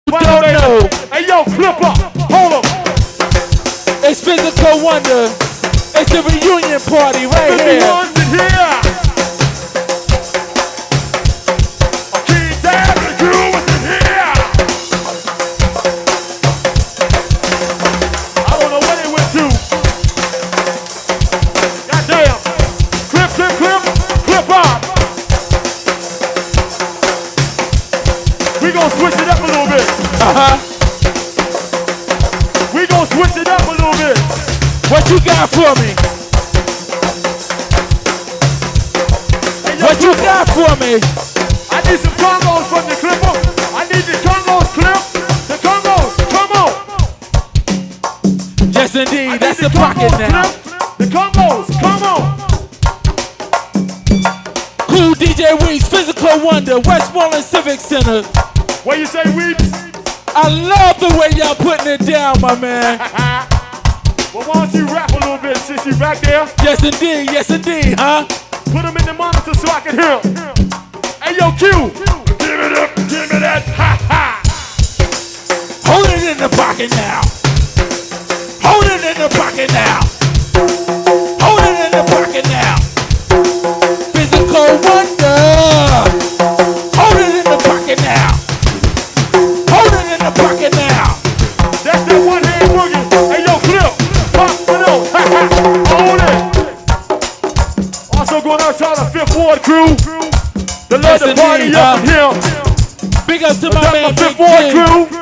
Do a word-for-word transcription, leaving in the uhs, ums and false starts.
Don't know. Hey yo, clip up. Hold up. It's Physical Wonder. It's the reunion party right here. fifty-one's in here. King Dad and crew is in here. I don't know where they went to. Goddamn. Clip, clip, clip. Clip up. We gonna switch it up a little bit. Uh-huh. We gonna switch it up a little bit. What you got for me? Hey, yo, What you Clipper, got for me? I need some congos from the Clipper. I need the congos, Clip. The congos, come on. Yes, indeed. I That's need the pocket congos, now. Clip. The congos, come on. Cool D J Weeks, Physical Wonder, Westmoreland Civic Center. What you say, Weeps? I love the way y'all putting it down, my man. Well, why don't you rap a little bit since you back there? Yes, indeed. Yes, indeed, huh? Put them in the monitor so I can hear 'em. Hey, yo, Q. Give it up, give me that, ha, ha. Hold it in the pocket now. Hold it in the pocket now. Hold it in the pocket now. Physical Wonder. Hold it in the pocket now. Hold it in the pocket now. That's that one hand boogie. Hey, yo, Clip. Pop it up, ha, ha. Hold it. Also going out to all the Fifth Ward crew. The love Yes, the party indeed, up huh? in here. Big up to my That's man my Big Fifth Ward King. crew.